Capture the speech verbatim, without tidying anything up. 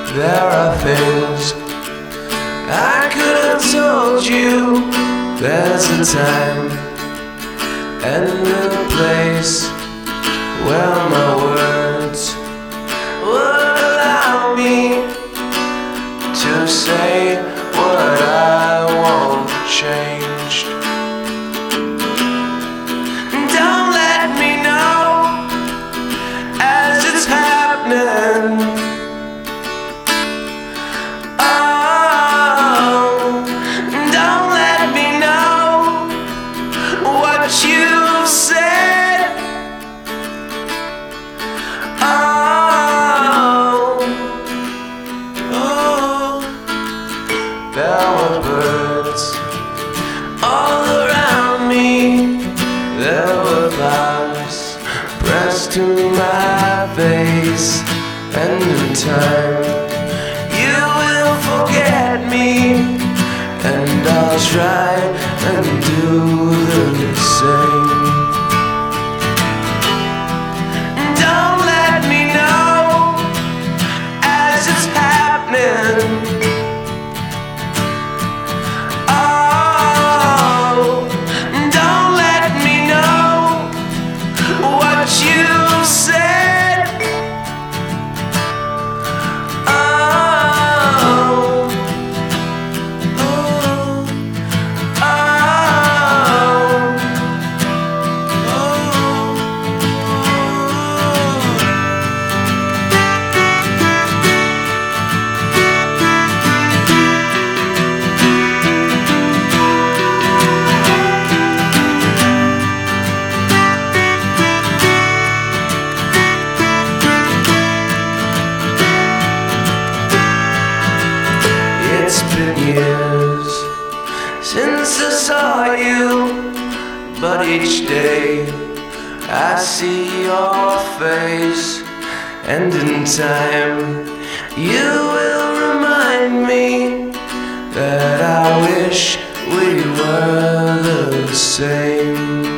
there are things I could have told you. There's a time and a place where my words would allow me to say what I want changed. Don't let me know as it's happening. Oh, don't let me know what you've said. Oh, oh, there were birds all around me. There were flowers pressed to my face, and in time you will forget me, and I'll try and do the same. Don't let me know as it's happening. Oh, don't let me know what you said. Oh, oh, it's been years since I saw you, but each day I see your face, and in time you will remind me that I wish we were the same.